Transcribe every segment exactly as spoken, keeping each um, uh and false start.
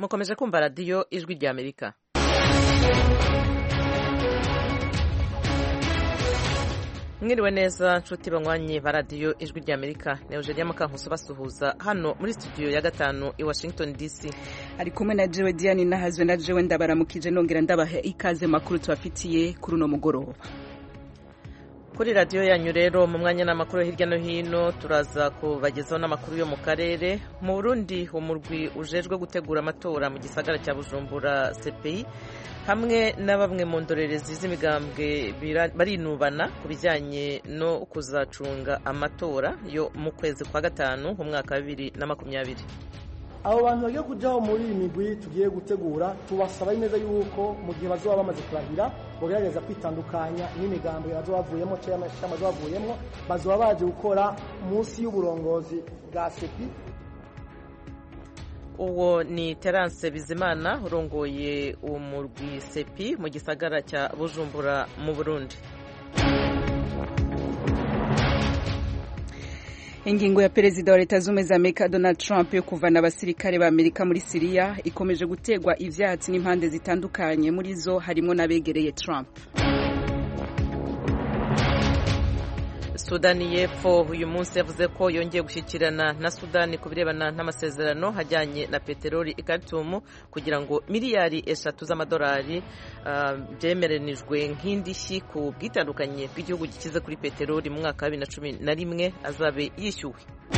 mukomeje kumva radiyo ijwi rya amerika. mwiriwe neza nshuti banywanyi ba radiyo ijwi rya amerika, ni Eugenia Mukankusi basuhuza hano muri studio ya gatanu i Washington D C. ari kumwe na jewe Diane nahazwe na jewe ndabaramukije nongera ndabaha ikaze makuru tubafitiye kuri uno mugoroba. Kuri radiyo yanyu rero mu mwanya n'amakuru hirya no hino turaza kubagezaho n'amakuru yo mu karere. Mu Burundi umurwi ujejwe gutegura amatora mu gisagara cya Bujumbura C P I hamwe na bamwe mu ndorerezi z'imigambwe barinubana ku bijyanye no kuzacunga amatora yo mu kwezi kwa gatanu mu mwaka wa bibiri na makumyabiri. abo bantu bagiye kujyaho muri iyi migwi tugiye gutegura tubasaba neza yuko mu gihe bazoba bamaze kurahira bagerageza kwitandukanya n'imigambwe bazoba bavuyemo cyangwa amashami bazoba bavuyemo, bazoba baje gukora munsi y'uburongozi bwa C P I. Uwo ni Terence Bizimana urongoye umurwi C P I mu gisagara cya Bujumbura mu Burundi. Ingingo ya perezida wa leta z'ubumwe za Amerika Donald Trump yo kuvana abasirikare ba Amerika muri Syria ikomeje gutegwa ivyatsi n'impande zitandukanye, muri zo harimo n'abegereye Trump. Sudani y'Epfo uyu munsi yavuze ko yongeye gushyikirana na Sudani ku birebana n'amasezerano hajyanye na peteroli i Khartoum kugira ngo miliyari eshatu z'amadolari byemeranijwe uh, nk'indishyi ku bwitandukanye bw'igihugu gikize kuri peteroli mu mwaka wa bibiri na cumi na rimwe azabe yishyuwe.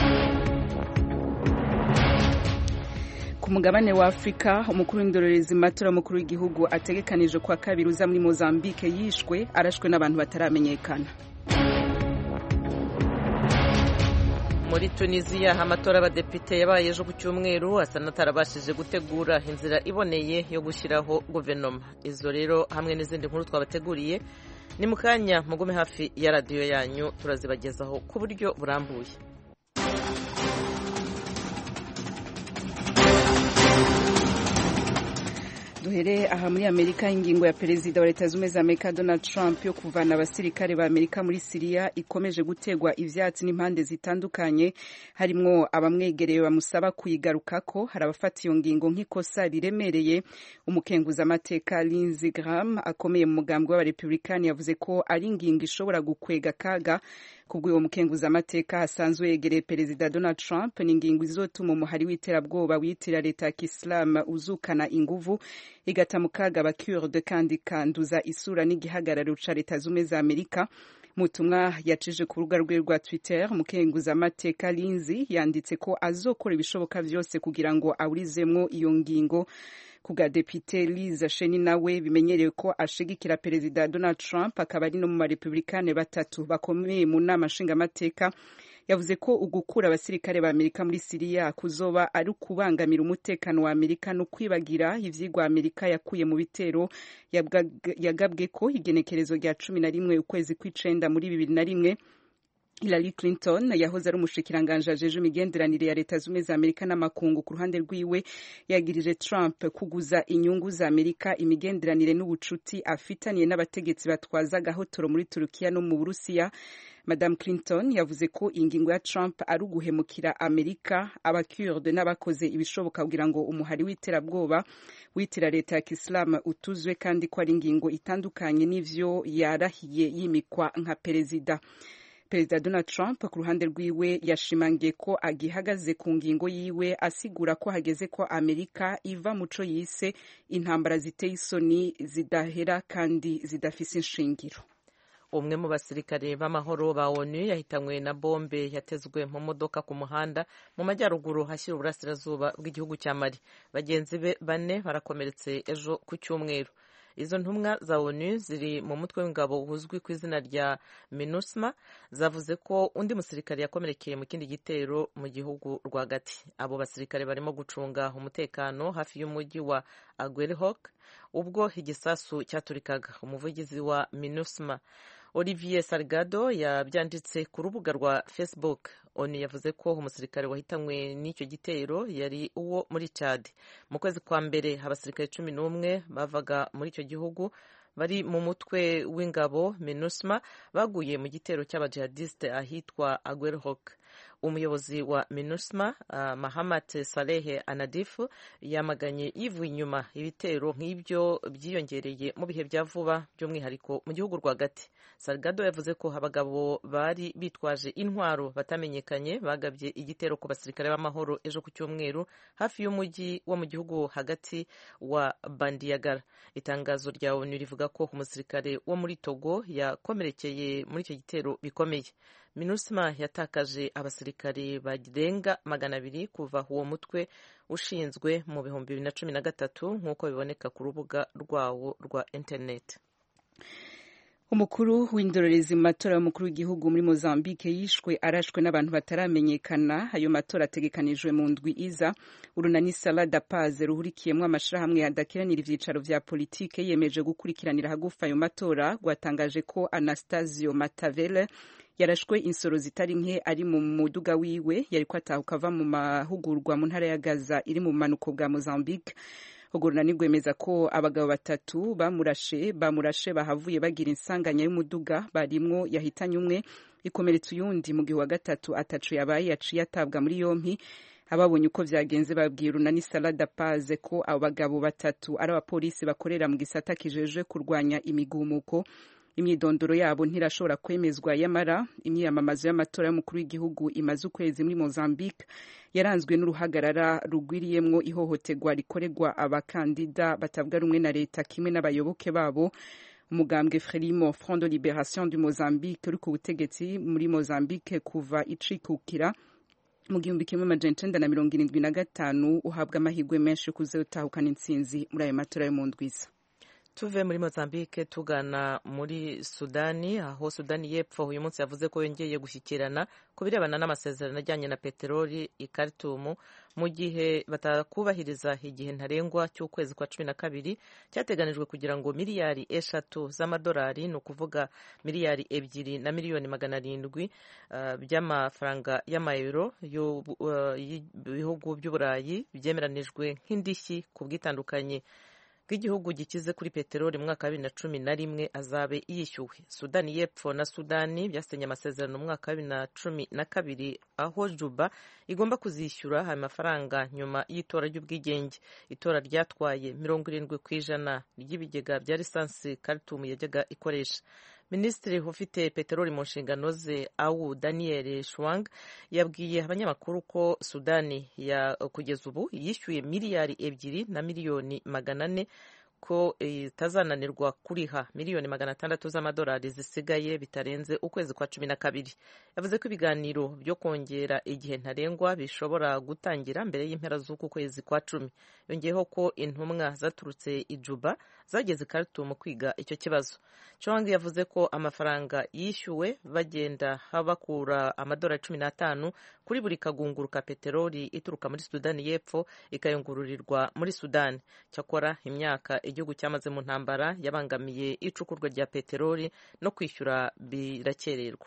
Ku mugabane wa Afrika umukuru w'indorerezi matora mukuru w'igihugu ategekanije kwa kabiri uza muri Mozambique yishwe arashwe n'abantu bataramenyekana. Muri Tunisia amatora y'abadepite yabaye ejo ku cyumweru asa n'atarabashije gutegura inzira iboneye yo gushyiraho guverinoma. Izo rero hamwe n'izindi nkuru twabateguriye ni mu kanya, mugume hafi ya radiyo yanyu turazibagezaho ku buryo burambuye. Duhere aha muri Amerika. Ingingo ya perezida wa leta z'ubumwe za Amerika Donald Trump yo kuvana abasirikare ba Amerika muri Syria ikomeje gutegwa ivyatsi n'impande zitandukanye, harimwo abamwegereye bamusaba kuyigarukako. Hari abafata iyo ngingo nk'ikosa riremereye. Umukenguza amateka Lindsey Graham akomeye mu mugambwe w'abarepublikani yavuze ko ari ingingo ishobora gukwega kaga kubw'uwo mukenguza amateka hasanzwe yegereye perezida Donald Trump. Ni ingingo izotuma umuhari w'iterabwoba witira leta ya Islam uzukana inguvu igata mu kaga abakurde kandi kanduza isura n'igihagararo ca leta z'ubumwe za Amerika. Mu butumwa yacije ku rubuga rwe rwa Twitter, umukenguza amateka Lindsey yanditse ko azokora ibishoboka vyose kugira ngo awurizemwo iyo ngingo. Kuga depite Liz Cheney nawe bimenyerewe ko ashigikira perezida Donald Trump, akaba ari no mu Republikane batatu bakomeye mu nama nshingamateka, yavuze ko ugukura abasirikare ba Amerika muri Syria kuzoba ari kubangamira umutekano wa Amerika no kwibagira ivyigwa Amerika yakuye mu bitero yagabwe ko igenekerezo rya cumi na rimwe ukwezi kw'icenda muri bibiri na rimwe. Hillary Clinton yahoze ari umushikiranganje ajeje imigenderanire ya leta z'ubumwe za Amerika n'amakungu ku ruhande rwiwe yagirije Trump kuguza inyungu za Amerika, imigenderanire n'ubucuti afitaniye n'abategetsi batwaza gahotoro muri Turukiya no mu Burusiya. Madame Clinton yavuze ko ingingo ya Trump ari uguhemukira Amerika, abakurde n'abakoze ibishoboka kugira ngo umuhari w'iterabwoba witira leta ya Islam utuzwe, kandi ko ari ingingo itandukanye n'ivyo yarahiye yimikwa nka perezida. Perezida Donald Trump ku ruhande rwiwe yashimangiye ko agihagaze ku ngingo yiwe, asigura ko hageze ko Amerika iva muco yise intambara ziteye isoni zidahera kandi zidafise inshingiro. Umwe mu basirikare b'amahoro ba ONU yahitanywe na bombe yatezwe mu modoka ku muhanda mu majyaruguru hashyira uburasirazuba bw'igihugu cya Mali. Bagenzi be bane barakomeretse ejo ku cyumweru. Izo ntumwa za ONU ziri mu mutwe w'ingabo uzwi ku izina rya MINUSMA zavuze ko undi musirikare yakomerekeye mu kindi gitero mu gihugu rwagati. Abo basirikare barimo gucunga umutekano hafi y'umujyi wa Aguelhok ubwo igisasu cyaturikaga. Umuvugizi wa MINUSMA Olivier Salgado yabyanditse ku rubuga rwa Facebook. ONU yavuze ko umusirikare wahitanywe n'icyo gitero yari uwo muri Chad. Mu kwezi kwa mbere abasirikare cumi n'umwe bavaga muri icyo gihugu bari mu mutwe w'ingabo MINUSMA baguye mu gitero cy'abajihadiste ahitwa Aguelhok. umuyobozi wa MINUSMA uh, Mahamat Saleh Anadif yamaganye yivuye inyuma ibitero nk'ibyo byiyongereye mu bihe bya vuba by'umwihariko mu gihugu rwagati. Salgado yavuze ko abagabo bari bitwaje intwaro batamenyekanye bagabye igitero ku basirikare b'amahoro ejo ku cyumweru hafi y'umujyi wo mu gihugu hagati wa Bandiagara. Itangazo rya ONU rivuga ko umusirikare wo muri Togo yakomerekeye muri icyo gitero bikomeye. MINUSMA yatakaje abasirikare barenga magana abiri kuva uwo mutwe ushinzwe mu bihumbi bibiri na cumi na gatatu nk'uko biboneka ku rubuga rwawo rwa internet. Umukuru w'indorerezi mu matora y'umukuru w'igihugu muri Mozambique yishwe arashwe n'abantu bataramenyekana. Ayo matora ategekanijwe mu ndwi iza. Urunani Sala da Paz ruhurikiyemwo amashirahamwe yadakiranira ivyicaro vya politike yemeje gukurikiranira hagufa ayo matora rwatangaje ko Anastasio Matavele yarashwe insoro zitari nke ari mu muduga wiwe yariko atahuka ava mu mahugurwa mu ntara ya Gaza iri mu manuko bwa Mozambique. Uguruna nigwemeza ko abagabo batatu bamurashe bamurashe bahavuye bagira insanganya y'umuduga barimwo yahitanye umwe ikomeretsa uyundi mu gihe wa gatatu atacu yabaye yaciye atabwa muri yompi. Ababonye uko vyagenze babwiye Urunani Sala da Paz ko abo bagabo batatu ari abapolisi bakorera mu gisata kijejwe kurwanya imigumuko. Imyidondoro yabo ntirashobora kwemezwa yamara imyiyamamazo y'amatora y'umukuru w'igihugu imaze ukwezi muri Mozambique yaranzwe n'uruhagarara rugwiriyemwo ihohoterwa rikorerwa abakandida batavuga rumwe na leta kimwe n'abayoboke babo. Umugambwe Frelimo Front de Libération du Mozambique uri ku butegetsi muri Mozambique kuva icikukira mu gihumbi kimwe amajana icenda na mirongo irindwi na gatanu uhabwa amahirwe menshi kuzotahukana intsinzi muri ayo matora yo mu ndwiza. Tuve muri Mozambique tugana muri Sudani, aho Sudani y'Epfo uyu munsi yavuze ko yongeye gushyikirana ku birebana n'amasezerano ajyanye na peteroli i Khartoum mu gihe batakubahiriza igihe ntarengwa cy'ukwezi kwa cumi na kabiri cyateganijwe kugira ngo miliyari eshatu z'amadolari ni ukuvuga miliyari ebyiri na miliyoni magana arindwi uh, by'amafaranga y'amayero y'ibihugu uh, by'Uburayi byemeranijwe nk'indishyi ku bwitandukanye bw'igihugu gikize kuri peteroli mu mwaka wa bibiri na cumi na rimwe azabe yishyuwe. Sudani y'Epfo na Sudani byasenye amasezerano mu mwaka wa bibiri na cumi na kabiri aho Juba igomba kuzishyura aya mafaranga nyuma y'itora ry'ubwigenge. Itora ryatwaye mirongo irindwi ku ijana ry'ibigega bya lisansi Khartoum yajyaga ikoresha. Minisitiri ufite peteroli mu nshingano ze Awu Daniel Shwang yabwiye abanyamakuru ko Sudani ya kugeza ubu yishyuye miliyari ebyiri na miliyoni magana ane ko itazananirwa kuriha miliyoni magana atandatu z'amadolari zisigaye bitarenze ukwezi kwa cumi na kabiri. Yavuze ko ibiganiro byo kongera igihe ntarengwa bishobora gutangira mbere y'impera z'uku kwezi kwa cumi. Yongeyeho ko intumwa zaturutse i Juba zageze Khartoum kwiga icyo kibazo. Chong yavuze ko amafaranga yishyuwe bagenda bakura amadolari cumi n'atanu kuri buri kagunguru ka peteroli ituruka muri Sudani y'Epfo ikayungururirwa muri Sudani. Cyakora imyaka igihugu cyamaze mu ntambara yabangamiye icukurwa rya peteroli no kwishyura birakererwa.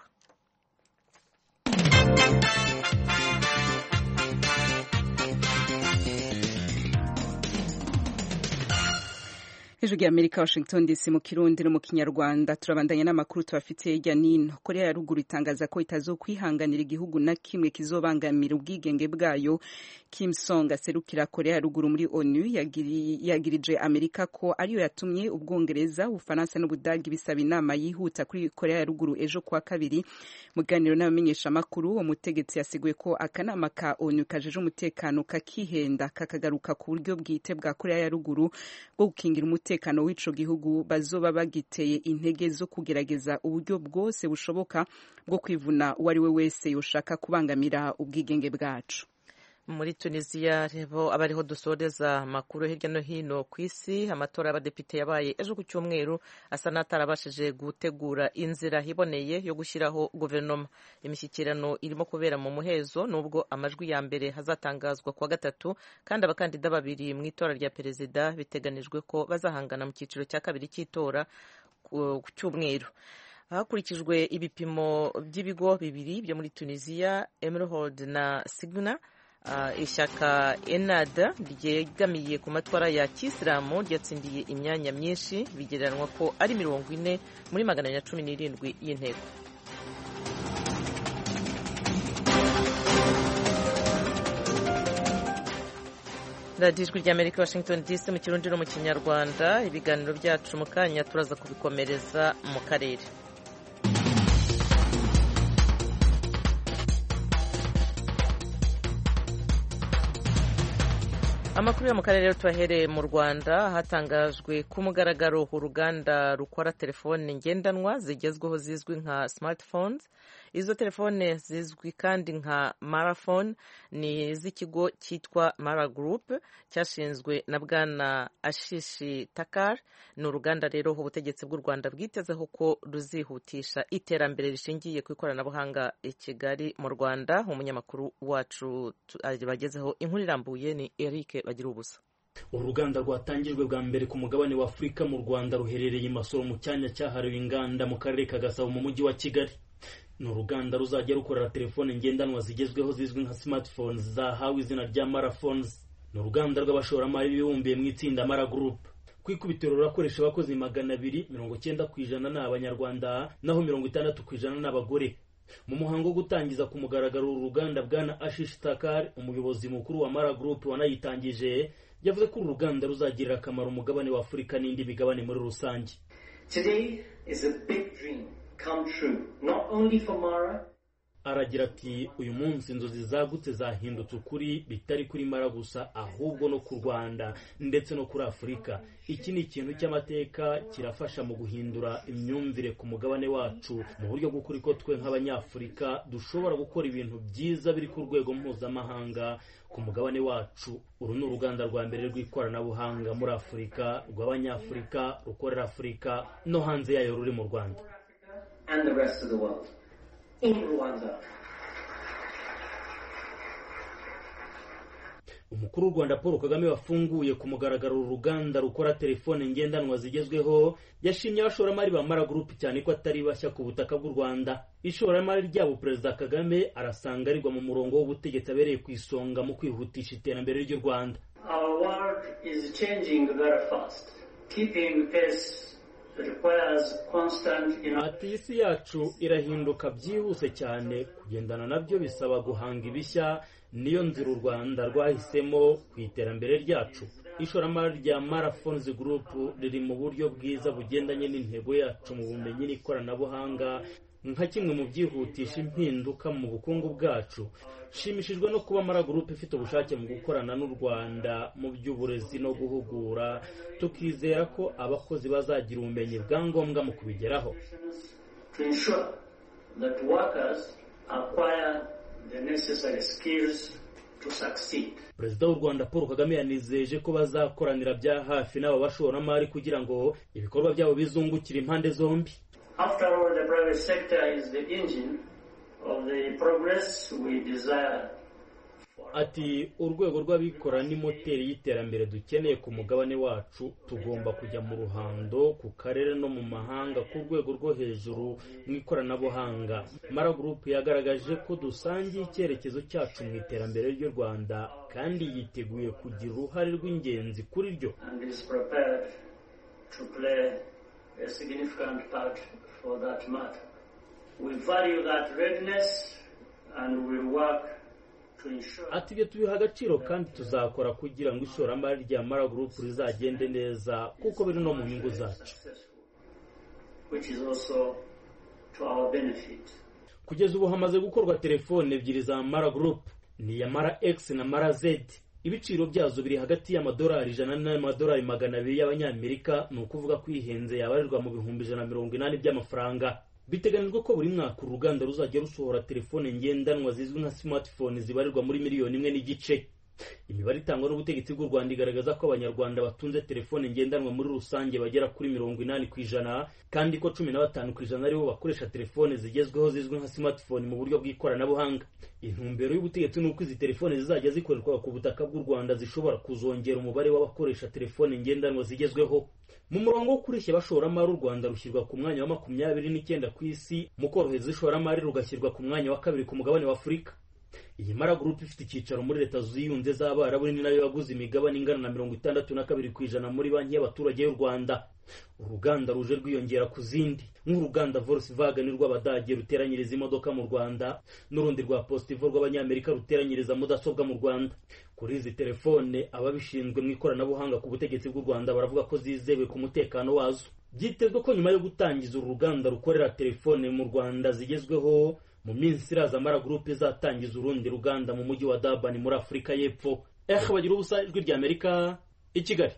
Ijwi rya Amerika Washington D C mu Kirundi no mu Kinyarwanda. Turabandanya n'amakuru tubafitiye hirya nino. Korea ya ruguru itangaza ko itazokwihanganira igihugu na kimwe kizobangamira ubwigenge bwayo. Kim Song aserukira Korea ya ruguru muri ONU yagiri, yagirije Amerika ko ariyo yatumye Ubwongereza, Ufaransa n'Ubudagi bisaba inama yihuta kuri Korea ya ruguru ejo kwa kabiri. Muganiro n'abamenyesha makuru umutegetsi yasiguye ko akanama ka ONU kajeje umutekano kakihenda kakagaruka ku buryo bwite bwa Korea ya ruguru bwo gukingira umutekano w'ico gihugu bazoba bagiteye intege zo kugerageza uburyo bwose bushoboka bwo kwivuna uwari we wese yoshaka kubangamira ubwigenge bwacu. Muri Tunisia rebo abariho dusoreza makuru hirya no hino ku isi. Amatora y'abadepite yabaye ejo ku cyumweru asa n'atarabashije gutegura inzira iboneye yo gushyiraho guverinoma. Imishyikirano irimo kubera mu muhezo nubwo amajwi ya mbere hazatangazwa kwa gatatu kandi abakandida babiri mu itora rya perezida biteganijwe ko bazahangana mu cyiciro cya kabiri cy'itora ku cyumweru. Hakurikijwe ibipimo by'ibigo bibiri byo muri Tunisia, Emerald na Signa. Uh, ishyaka Ennahda ryegamiye ku matwara ya Kisilamu ryatsindiye imyanya myinshi bigereranwa ko ari mirongo ine muri magana ya cumi n'irindwi y'inteko. radiyo ijwi ry'Amerika Washington D C mu kirundi no mu kinyarwanda. Ibiganiro byacu mu kanya turaza kubikomereza mu karere. Amakuru yo mu karere tubahereye mu Rwanda. Hatangajwe ku mugaragaro uruganda rukora telefone ngendanwa zigezweho zizwi nka smartphones. Izo telefone zizwi kandi nka Maraphone ni z'ikigo cyitwa Mara Group cyashinzwe na bwana Ashish Takar. Ni uruganda rero ubutegetsi bw'u Rwanda bwitezeho ko ruzihutisha iterambere rishingiye ku ikoranabuhanga i Kigali mu Rwanda. Umunyamakuru wacu bagezeho inkuru irambuye ni Eric bagira ubusa. Uruganda rwatangijwe bwa mbere ku mugabane wa Afurika mu Rwanda ruherereye i Masoro mu cyanya cyahariwe inganda mu karere ka Gasabo mu mujyi wa Kigali. Ni uruganda ruzajya rukorera telefone ngendanwa zigezweho zizwi nka smartphones zahawe izina rya Maraphones. Ni uruganda rw'abashoramari bibumbiye mu itsinda Mara Group. Ku ikubitiro rurakoresha abakozi magana abiri mirongo cyenda ku ijana ni Abanyarwanda naho mirongo itandatu ku ijana ni abagore. Mu muhango wo gutangiza ku mugaragaro uruganda bwana Ashish Takar, umuyobozi mukuru wa Mara Group wanayitangije, yavuze ko uruganda ruzagirira akamaro umugabane wa Afurika n'indi migabane muri rusange. Today is a big dream come true, not only for Mara. Aragira ati uyu munsi inzozi zagutse zahindutse ukuri, bitari kuri Mara gusa ahubwo no ku Rwanda ndetse no kuri Afurika. Iki ni ikintu cy'amateka kirafasha mu guhindura imyumvire ku mugabane wacu mu buryo bw'ukuri ko twe nk'Abanyafurika dushobora gukora ibintu byiza biri ku rwego mpuzamahanga ku mugabane wacu. Uru ni uruganda rwa mbere rw'ikoranabuhanga muri Afurika rw'Abanyafurika rukorera Afurika no hanze yayo ruri mu Rwanda. And the rest of the world. In Rwanda. Umukuru w'u Rwanda Paul Kagame wafunguye ku mugaragaro uruganda rukora telefone ngendanwa zigezweho yashimye abashoramari ba Mara Group cyane ko atari bashya ku butaka bw'u Rwanda. Ishoramari ryabo Perezida Kagame arasanga rigwa mu murongo w'ubutegetsi abereye ku isonga mu kwihutisha iterambere ry'u Rwanda. Our world is changing very fast. Keeping pace Ati isi yacu irahinduka byihuse cyane, kugendana nabyo bisaba guhanga ibishya, niyo nzira u Rwanda rwahisemo ku iterambere ryacu. Ishoramari rya Maraphones Group riri mu buryo bwiza bugendanye n'intego yacu mu bumenyi n'ikoranabuhanga nka kimwe mu byihutisha impinduka mu bukungu bwacu. Shimishijwe no kuba Mara Group ifite ubushake mu gukorana n'u Rwanda mu by'uburezi no guhugura, tukizera ko abakozi bazagira ubumenyi bwa ngombwa mu kubigeraho. To ensure that workers acquire the necessary skills to succeed. Perezida w'u Rwanda Paul Kagame yanizeje ko bazakoranira bya hafi n'abo bashoramari kugira ngo ibikorwa byabo bizungukire impande zombi. After all, the private sector is the engine of the progress we desire. Ati urwego rw'abikora ni moteri y'iterambere dukeneye ku mugabane wacu. Tugomba kujya mu ruhando ku karere no mu mahanga ku rwego rwo hejuru mu ikoranabuhanga. Mara Group yagaragaje ko dusangiye icyerekezo cyacu mu iterambere ry'u Rwanda kandi yiteguye kugira uruhare rw'ingenzi kuri ryo. And is prepared to play a significant part for that matter. We value that readiness and will work to ensure. Ati ibyo tubiha agaciro kandi tuzakora kugira ngo ishoramari rya Mara Group rizagende neza kuko biri no mu nyungu zacu. Which is also to our benefit. Kugeza ubu hamaze gukorwa telefone ebyiri za Mara Group, ni ya Mara X na Mara Z. Ibiciro byazo biri hagati y'amadolari ijana n'amadolari magana abiri y'Abanyamerika, ni ukuvuga kwihenze yabarirwa mu bihumbi ijana na mirongo inani by'amafaranga. Biteganijwe ko buri mwaka uruganda ruzajya rusohora telefone ngendanwa zizwi nka smartphone zibarirwa muri miliyoni imwe n'igice. Imibare itangwa n'ubutegetsi bw'u Rwanda igaragaza ko Abanyarwanda batunze telefone ngendanwa muri rusange bagera kuri mirongo inani ku ijana, kandi ko cumi na batanu ku ijana aribo bakoresha telefone zigezweho zizwi nka smartphone mu buryo bw'ikoranabuhanga. Intumbero y'ubutegetsi ni uko izi telefone zizajya zikorerwa ku butaka bw'u Rwanda zishobora kuzongera umubare w'abakoresha telefone ngendanwa zigezweho. Mu murongo wo kureshya abashoramari u Rwanda rushyirwa ku mwanya wa makumyabiri n'icyenda ku isi, mu korohereza ishoramari rugashyirwa ku mwanya wa kabiri ku mugabane wa Afurika. iyi Mara Group ifite icyicaro muri Leta Zunze z'Abarabu ni nayo yaguze imigabane ingana na mirongo itandatu na kabiri ku ijana muri banki y'abaturage y'u Rwanda. Uruganda ruje rwiyongera ku zindi nk'uruganda Volkswagen rw'Abadage ruteranyiriza imodoka mu Rwanda n'urundi rwa Positivo rw'Abanyamerika ruteranyiriza mudasobwa mu Rwanda. Kuri izi telefone ababishinzwe mu ikoranabuhanga ku butegetsi bw'u Rwanda baravuga ko zizewe ku mutekano wazo. Byitezwe ko nyuma yo gutangiza uru ruganda rukorera telefone mu Rwanda zigezweho mu minsi iraza Mara Group izatangiza urundi ruganda mu mujyi wa Durban muri Afurika y'Epfo. Eh bagira ubusa ijwi rya Amerika i Kigali.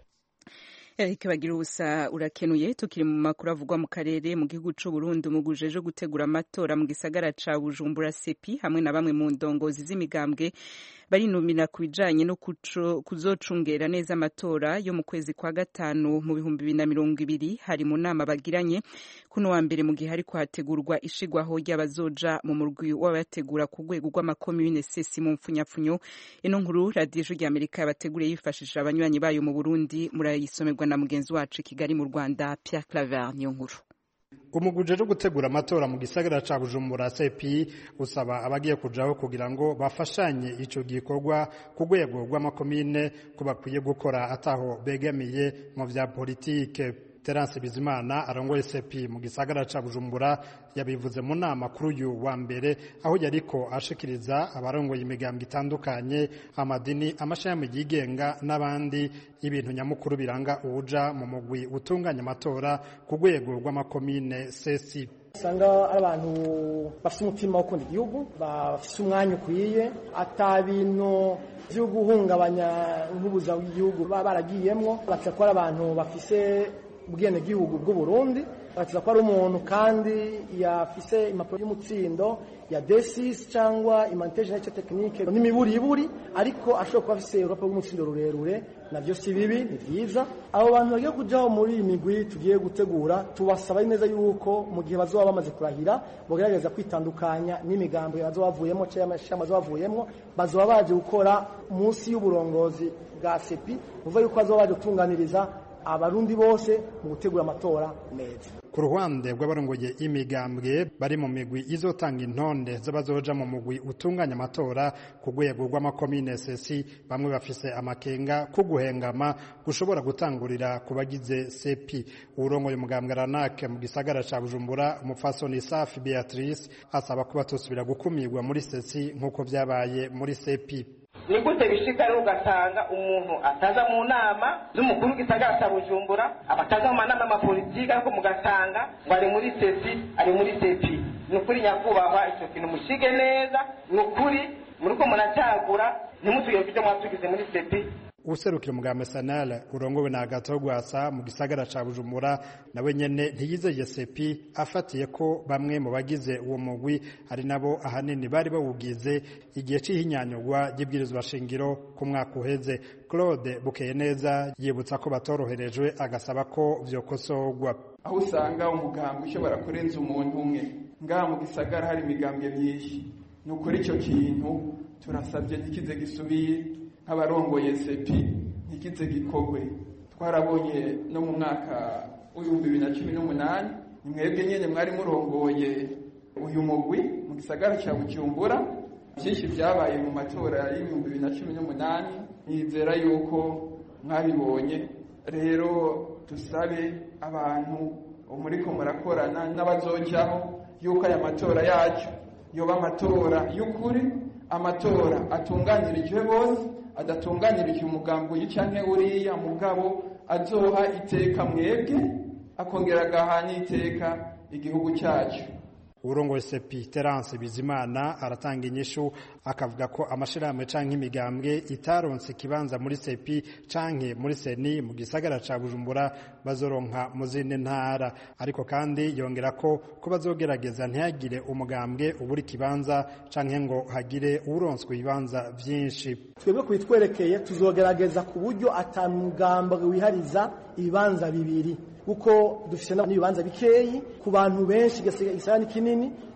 Eric bagira ubusa urakenuye. Tukiri mu makuru avugwa mu karere mu gihugu c'u Burundi umugujeje gutegura amatora mu gisagara ca Bujumbura Sepi hamwe na bamwe mu ndongozi z'imigambwe barinumira kubijanye no kuzocungera neza amatora yo mu kwezi kwa gatanu mu bihumbi bibiri na mirongo ibiri. Hari mu nama bagiranye kuno wa mbere mu gihe hariko hategurwa ishigwaho ry'abazoja mu murwi w'abategura ku rwego rw'amakomune sesi mu mfunyapfunyo. Ino nkuru Radio Ijwi ry'Amerika yabateguriye yifashishije abanywanyi bayo mu Burundi murayisomerwa na mugenzi wacu Kigali mu Rwanda Pierre Claver niyo nkuru. Umuguje ryo gutegura amatora mu gisagara ca Bujumbura Sepi usaba abagiye kujaho kugira ngo bafashanye ico gikorwa ku rwego rw'amakomine ko bakwiye gukora ataho begamiye mu vya politike. Terence Bizimana arongoye Sepi mu gisagara ca Bujumbura yabivuze mu nama kuri uyu wa mbere aho yariko ashikiriza abarongoye imigambwe itandukanye amadini amashami yigenga n'abandi ibintu nyamukuru biranga uja mu mugwi utunganya amatora ku rwego rw'amakomine sesi. Sanga abantu bafite umutima wo gukunda igihugu bafite umwanya ukwiye atabintu byo guhungabanya nk'ubuza bw'igihugu baragiyemwo batakora abantu bafise ubwene gihugu bw'u Burundi batiza ko ari umuntu kandi yafise impapuro y'umutsindo ya D six cyangwa imantage n'icyo technique n'imiburi iburi ariko ashobora kuba afise urupapuro rw'umutsindo rurerure navyo si bibi ni byiza. Abo bantu bagiye kujaho muri iyi migwi tugiye gutegura tubasaba neza yuko mu gihe bazoba bamaze kurahira bogerageza kwitandukanya n'imigambo bazoba bavuyemo cyangwa amashama bazoba bavuyemo bazoba baje gukora munsi y'uburongozi bwa Sepi uvuga yuko bazoba baje gutunganiriza abarundi bose mu gutegura amatora neza. Ku ruhande rw'abarongoye imigambwe bari mu migwi izotanga intonde z'abazoja mu mugwi utunganya amatora ku rwego rw'amakomine sesi bamwe bafise amakenga ko guhengama gushobora gutangurira ku bagize Sepi. Urongoye umugambwe Ranake mu gisagara ca Bujumbura umupfasoni Safi Beatrice asaba ko batosubira gukumirwa muri sesi nk'uko vyabaye muri Sepi. Ni gute bishika rero ugasanga umuntu ataza mu nama z'umukuru w'igisagara cya Bujumbura abataza mu manama y'amapolitiki ariko mugasanga ngo ari muri sesi ari muri Sepi. Ni ukuri nyakubahwa icyo kintu mushige neza ni ukuri muriko munacagura ntimutuye ibyo mwatugize muri Sepi. Userukira umugambi Sanal urongowe na Agathon Rwasa mu gisagara ca Bujumbura nawe nyene ntiyizeye Sepi afatiye ko bamwe mu bagize uwo mugwi ari nabo ahanini bari bawugize igihe c'ihinyanyurwa y'ibwirizwa shingiro ku mwaka uheze. Claude Bukeyeneza yibutsa ko batoroherejwe agasaba ko vyokosorwa. Aho usanga umugambi ushobora kurenza umuntu umwe ngaha mu gisagara hari imigambwe myinshi nukuri icyo kintu turasabye ntikize gisubire nk'abarongoye Sepi ntikize gikogwe. Twarabonye no mu mwaka w'ibihumbi bibiri na cumi n'umunani mwebwe nyene mwari murongoye uyu mugwi mu gisagara cya Bujumbura byinshi byabaye mu matora y'ibihumbi bibiri na cumi n'umunani nizera yuko mwabibonye. Rero tusabe abantu umuriko murakorana n'abazojaho yuko aya matora yacu yoba amatora y'ukuri, amatora atunganirijwe bose, adatunganirije umugambo yicanke uriya mugabo azoha iteka mwebwe akongera agahana iteka igihugu cyacu. Urongoye Sepi Terence Bizimana aratanga inyishu akavuga ko amashirahamwe canke imigambwe itaronse kibanza muri Sepi canke muri Seni mu gisagara ca Bujumbura bazoronka mu zindi ntara, ariko kandi yongera ko ko bazogerageza ntihagire umugambwe uburi kibanza canke ngo hagire uronswe ibibanza vyinshi. Twebwe kubitwerekeye tuzogerageza ku buryo atamugambwe wihariza ibibanza bibiri kuko dufite n'ibibanza bikeyi ku bantu benshi gisagara kinini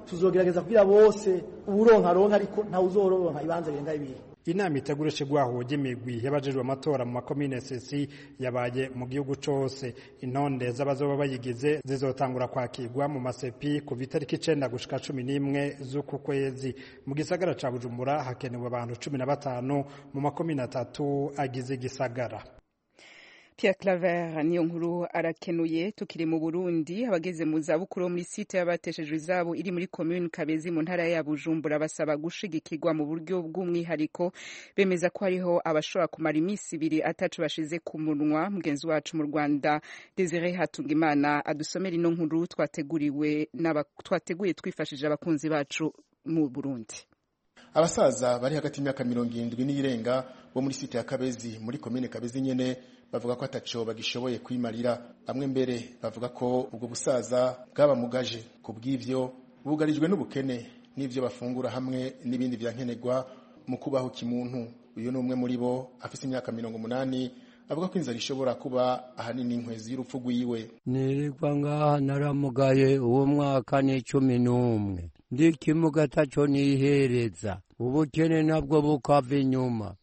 tuzogerageza kugira bose uburonka ronka ariko nta uzoronka ibanze birenga ibiri. Inama itegurishe gwahoje imigwi y'abajejwe amatora mu makomine sesi yabaye mu gihugu cose. Intonde z'abazoba bayigize zizotangura kwakirwa mu masepi kuva itariki icenda gushika cumi n'imwe z'uku kwezi. Mu gisagara ca Bujumbura hakenewe abantu cumi na batanu mu makomine atatu agize igisagara. Pierre Claver niyo nkuru arakenuye. Tukiri mu Burundi, abageze mu zabukuru muri site y'abateshejwe izabo iri muri commune Kabezi mu ntara ya Bujumbura basaba gushigikirwa mu buryo bw'umwihariko. Bemeza ko hariho abashobora kumara iminsi ibiri atacu bashize ku munwa. Mugenzi wacu mu Rwanda Desire Hatungimana adusomera ino nkuru twateguriwe twateguye twifashije abakunzi bacu mu Burundi. Abasaza bari hagati y'imyaka mirongo irindwi n'irenga bo muri site ya Kabezi muri commune Kabezi nyene bavuga ko ataco bagishoboye kwimarira. Bamwe mbere bavuga ko ubwo busaza bwabamugaje ku bw'ivyo bugarijwe n'ubukene n'ivyo bafungura hamwe n'ibindi byankenerwa mu kubaho kimuntu. Uyu ni umwe muri bo afise imyaka mirongo umunani avuga ko inzara ishobora kuba ahanini inkwezi y'urupfu rwiwe. Nirirwa ngaha naramugaye uwo mwaka ni cumi n'umwe ndi kimuga taco nihereza ubukene nabwo bukava inyuma.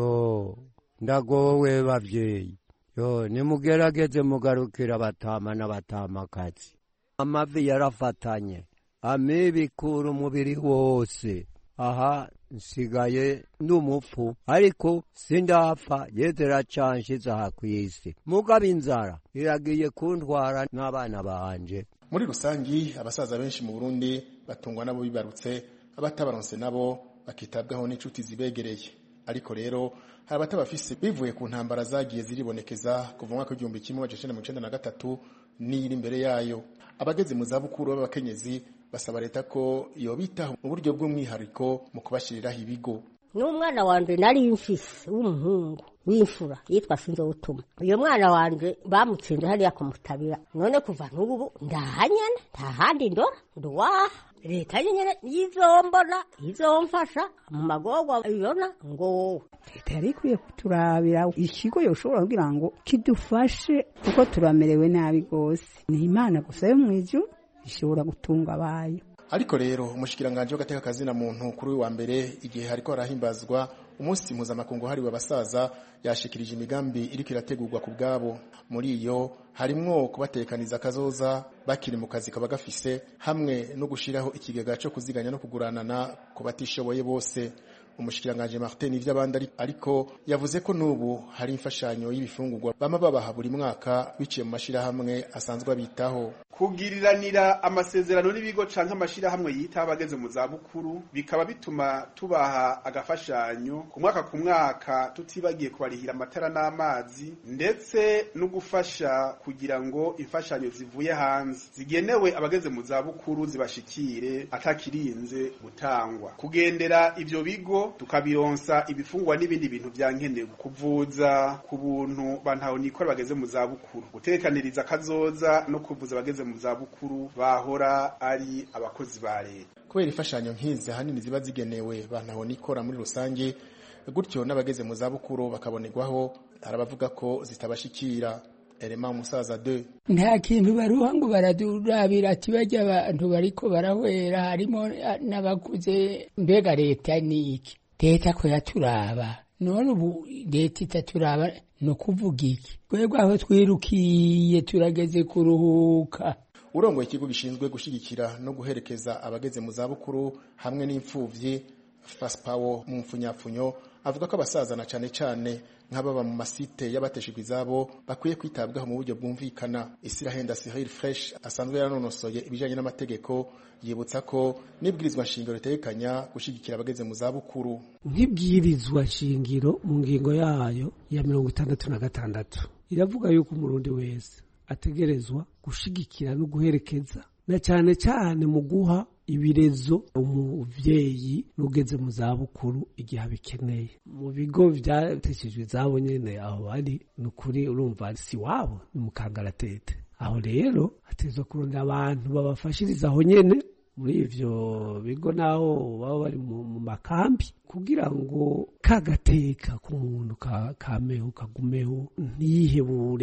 Yo ndagowe bavyeyi, yo nimugerageze mugarukira batama n'abatamakazi. Amavi yarafatanye amibikura umubiri wose. Aha nsigaye ndumupfu ariko sindapfa yezera canshiza aha kw'isi. Mugabo inzara iragiye kuntwara n'abana banje. Muri rusangi abasaza benshi mu Burundi batungwa nabo bibarutse, abatabaronse nabo bakitabwaho n'inshuti zibegereye. Ariko rero hari abatabafise bivuye ku ntambara zagiye ziribonekeza kuva mu mwaka w'igihumbi kimwe amajana icenda na mirongo icenda na gatatu n'iri imbere yayo. Abageze mu zabukuru b'abakenyezi basaba leta ko yobitaho mu buryo bw'umwihariko mu kubashiriraho ibigo. N'umwana wanje nari mfise w'umuhungu w'imfura yitwa Sinzowutuma. Uyo mwana wanje bamutsinze hariya kumutabira. None kuva n'ubu ndahanyana nta handi ndora nduwaha. Leta nyene yizombona izomfasha mu magorwa ibona ngo leta yari ikwiye kuturabira ikigo yoshobora kugira ngo kidufashe kuko turamerewe nabi gose. Ni Imana gusa yo mw'ijuru ishobora gutunga abayo. Ariko rero umushikiranganje w'agateka kazina muntu kuri wa mbere igihe hariko harahimbazwa umunsi mpuzamakungu hariwe abasaza yashikirije imigambi iriko irategurwa ku bwabo. Muri iyo harimwo kubatekaniza kazoza bakiri mu kazi kaba gafise hamwe no gushiraho ikigega cyo kuziganya no kuguranana ku batishoboye bose. Umushikiranganje Martin ivy'abandi ariko yavuze ko nubu hari imfashanyo y'ibifungurwa bama babaha buri mwaka biciye mu mashira hamwe asanzwe abitaho. Kugiriranira amasezerano n'ibigo canke amashira hamwe yita abageze mu zabukuru bikaba bituma tubaha agafashanyo ku mwaka ku mwaka tutibagiye kubarihira amatara n'amazi ndetse no gufasha kugira ngo imfashanyo zivuye hanze zigenewe abageze mu zabukuru zibashikire atakirinze gutangwa. Kugendera ivyo bigo tukabironsa ibifungwa n'ibindi bintu byankenewe, kuvuza ku buntu bantaho nikora bageze mu zabukuru, gutekaniriza kazoza no kuvuza bageze mu zabukuru bahora ari abakozi ba leta. Kubera ifashanyo nk'izi hanini ziba zigenewe bantaho nikora muri rusange, gutyo n'abageze mu zabukuru bakabonerwaho, arabavuga ko zitabashikira. Elema umusaza de nta kintu baruha ngo baradurabira ati bajya abantu bariko barahwera harimo n'abakuze. Mbega leta ni iki? Leta ko yaturaba none ubu leta itaturaba no kuvuga iki? Twebwe aho twirukiye turageze kuruhuka. Urongoye ikigo gishinzwe gushigikira no guherekeza abageze mu zabukuru hamwe n'imfuvyi Faspawo mu mfunyapfunyo avuga ko abasaza na cane cane nk'ababa mu masite y'abateshejwe izabo bakwiye kwitabwaho mu buryo bwumvikana. Isirahenda Cyril Fresh asanzwe yaranonosoye ibijanye n'amategeko yibutsa ko nibwirizwa shingiro ritekanya gushigikira abageze mu zabukuru. Nk'ibwirizwa shingiro mu ngingo yayo ya mirongo itandatu na gatandatu iravuga yuko umurundi wese ategerezwa gushigikira no guherekeza na cyane cyane mu guha ibirezo umuvyeyi ugeze mu zabukuru igihe abikeneye. Mu bigo vyateshejwe zabo nyene aho bari nukuri urumva si wabo ni mukangaratete. Aho rero atezwa kurondera abantu babafashiriza aho nyene muri ivyo bigo naho baba bari mu makambi kugira ngo kagateka ku muntu ka kameho kagumeho ntiyihebure.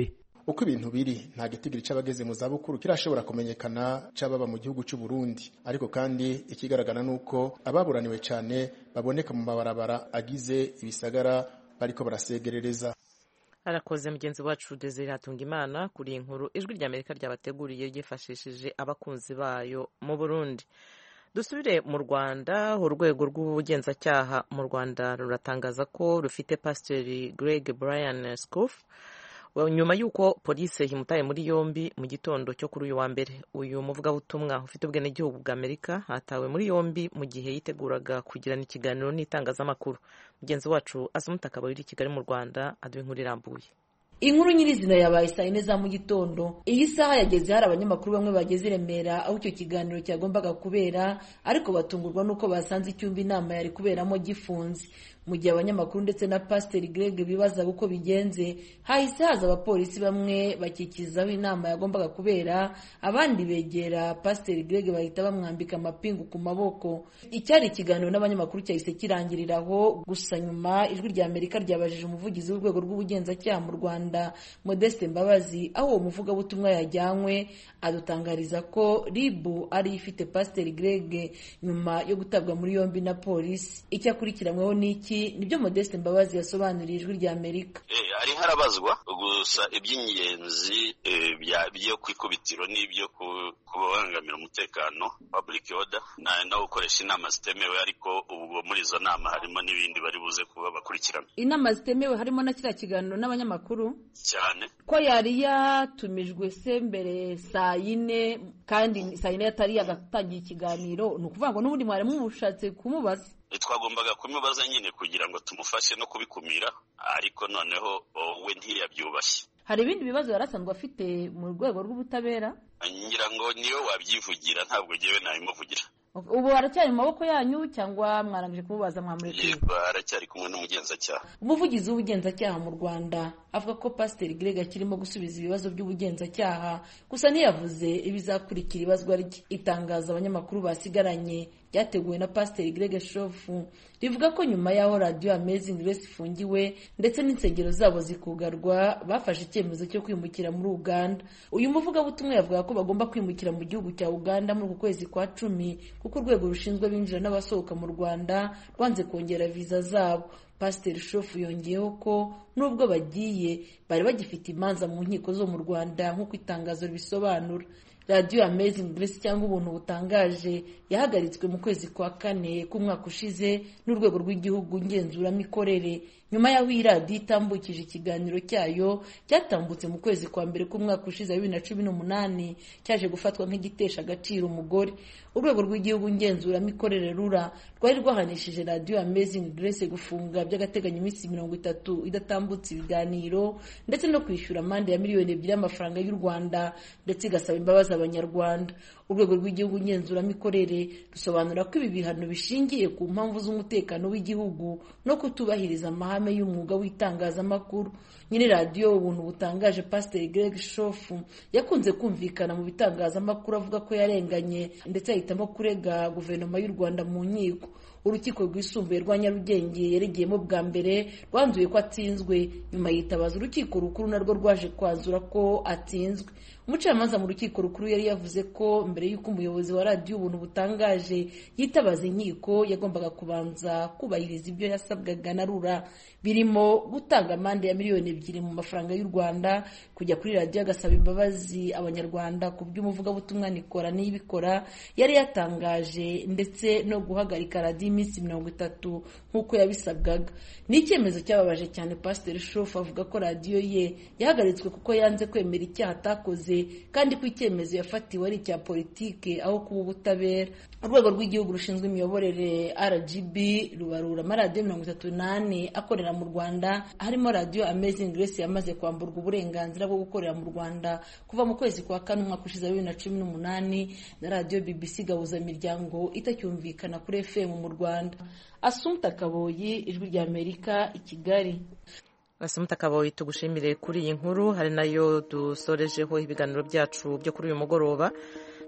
uko ibintu biri nta gitigiri c'abageze mu zabukuru kirashobora kumenyekana c'ababa mu gihugu c'u Burundi, ariko kandi ikigaragara nuko ababuraniwe cane baboneka mu mabarabara agize ibisagara bariko barasegerereza. Arakoze mugenzi wacu Desire Hatungimana kuri inkuru ijwi rya Amerika ryabateguriye ryifashishije abakunzi bayo mu Burundi. Dusubire mu Rwanda, urwego rw'ubugenzacyaha mu Rwanda ruratangaza ko rufite Pasiteri Greg Brian Scoof nyuma y'uko polisi imutaye muri yombi mu gitondo cyo kuri uyu wa mbere. Uyu muvugabutumwa ufite ubwenegihugu bwa Amerika hatawe muri yombi mu gihe yiteguraga kugirana ikiganiro n'itangazamakuru. Mugenzi wacu Asumta Kaboyi uri i Kigali mu Rwanda aduha inkuru irambuye. Inkuru nyirizina yabaye saa yine za mu gitondo. Iyi saha yageze hari abanyamakuru bamwe bageze i Remera aho icyo kiganiro cyagombaga kubera, ariko batungurwa nuko basanze icyumba inama yari kuberamo gifunze. Mu gihe abanyamakuru ndetse na Pasiteri Greg bibaza uko bigenze, hahise haza abapolisi bamwe bakikizaho inama yagombaga kubera, abandi begera Pasiteri Greg bahita bamwambika amapingu ku maboko. Icyari ikiganiro n'abanyamakuru cyahise kirangiriraho, gusa nyuma ijwi rya Amerika ryabajije umuvugizi w'urwego rw'ubugenzacyaha mu Rwanda Modeste Mbabazi aho uwo muvugabutumwa yajyanywe, adutangariza ko R I B ari ifite Pasiteri Greg nyuma yo gutabwa muri yombi na polisi. Icyo akurikiranyweho n'iki nibyo Modeste Mbabazi yasobanuriye ijwi rya Amerika. Eh ari harabazwa gusa iby'ingenzi byo kwikubitiro n'ibyo kubangamira umutekano public order na no gukoresha inama zitemewe, ariko ubwo muri izo nama harimo n'ibindi bari buze kuba bakurikirana. Inama zitemewe harimo na kira kiganiro n'abanyamakuru cyane ko yari yatumijwe se mbere saa yine kandi saa yine yatari yagatangiye ikiganiro. Ni ukuvuga ngo n'ubundi mwari mushatse kumubaza. Twagombaga kumubaza nyine kugira ngo tumufashe no kubikumira, ariko noneho we ntiyabyubashye. Hari ibindi bibazo yarasanzwe afite mu rwego rw'ubutabera? Ngira ngo niyo wabyivugira, ntabwo jewe nabimuvugira. Ubu aracyari mu maboko yanyu cyangwa mwarangije kububaza mwamureke? Yego, aracyari kumwe n'umugenzacyaha. Umuvugizi w'ubugenzacyaha mu Rwanda avuga ko Pasiteri Greg akirimo gusubiza ibibazo by'ubugenzacyaha, gusa ntiyavuze ibizakurikira ibazwa rye. Itangaza abanyamakuru basigaranye ryateguwe na Pasiteri Greg Shofu rivuga ko nyuma y'aho Radio Amazing Grace ifungiwe ndetse n'insengero zabo zikugarwa, bafashe icyemezo cyo kwimukira muri Uganda. Uyu muvugabutumwa yavuga ko bagomba kwimukira mu gihugu cya Uganda muri uku kwezi kwa cumi, kuko urwego rushinzwe binjira n'abasohoka mu Rwanda rwanze kongera viza zabo. Pasiteri Shofu yongeyeho ko nubwo bagiye bari bagifite imanza mu nkiko zo mu Rwanda nk'uko itangazo ribisobanura. Radio Amazing Grace cyangwa ubuntu butangaje yahagaritswe mu kwezi kwa kane k'umwaka ushize n'urwego rw'igihugu ngenzuramikorere nyuma y'aho iyi radio itambukije ikiganiro cyayo cyatambutse mu kwezi kwa mbere k'umwaka ushize bibiri na cumi n'umunani, cyaje gufatwa nk'igitesha agaciro umugore. Urwego rw'igihugu ngenzuramikorere rura rwari rwahanishije Radio Amazing Grace gufunga by'agateganyo iminsi mirongo itatu idatambutse ibiganiro ndetse no kwishyura amande ya miliyoni ebyiri y'amafaranga y'u Rwanda, ndetse igasaba imbabazi Abanyarwanda. Urwego rw'igihugu ngenzuramikorere rusobanura ko ibi bihano bishingiye ku mpamvu z'umutekano w'igihugu no kutubahiriza amahame y'umwuga w'itangazamakuru. Nyine radio ubuntu butangaje Pasiteri Greg Shofu yakunze kumvikana mu bitangazamakuru avuga ko yarenganye ndetse ahitamo kurega guverinoma y'u Rwanda mu nkiko. Urukiko rwisumbuye rwa Nyarugenge yaregeyemo bwa mbere rwanzuye ko atsinzwe, nyuma yitabaza urukiko rukuru narwo rwaje kwanzura ko atsinzwe. Umucamanza mu rukiko rukuru yari yavuze ko mbere y'uko umuyobozi wa radio ubuntu butangaje yitabaza inkiko yagombaga kubanza kubahiriza ibyo yasabwaga na rura, birimo gutanga amande ya miliyoni ebyiri mu mafaranga y'u Rwanda, kujya kuri radio agasaba imbabazi Abanyarwanda ku by'umuvugabutumwa Nikora n'ibikora yari yatangaje, ndetse no guhagarika radio iminsi mirongo itatu nk'uko yabisabwaga. Ni icyemezo cyababaje cyane Pasiteri Shofu avuga ko radio ye yahagaritswe kuko yanze kwemera icyaha atakoze, kandi ko icyemezo yafatiwe ari icya politike aho kuba ubutabera. Urwego rw'igihugu rushinzwe imiyoborere R G B rubarura amaradiyo mirongo itatu n'ane akorera mu Rwanda, harimo Radio Amazing Grace yamaze kwamburwa uburenganzira bwo gukorera mu Rwanda kuva mu kwezi kwa kane umwaka ushize bibiri na cumi n'umunani, na Radio B B C gahuza miryango itacyumvikana kuri F M mu Rwanda. Asumta Kaboyi, ijwi rya Amerika, i Kigali. Asumta Kaboyi, tugushimire kuri iyi nkuru, hari nayo dusorejeho ibiganiro byacu byo kuri uyu mugoroba.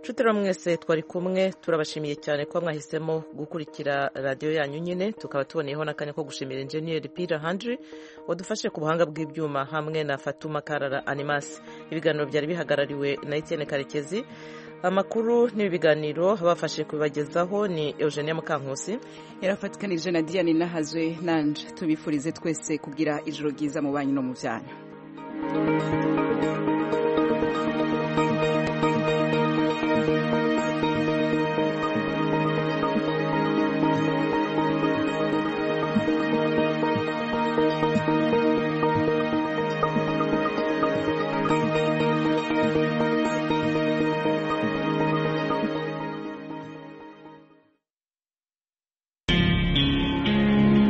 nshuti rero mwese twari kumwe turabashimiye cyane ko mwahisemo gukurikira radiyo yanyu nyine tukaba tuboneyeho n'akanya ko gushimira enjeniyeri Peter Handry wadufashe ku buhanga bw'ibyuma hamwe na Fatuma Karara Animas. Ibiganiro byari bihagarariwe na Etienne Karekezi, amakuru n'ibi biganiro bafashe kubibagezaho ni Eugenia Mukankusi yarafatikanije na Diane Nahazwe. Nanje tubifurize twese kugira ijoro ryiza mu banyu no mu byanyu.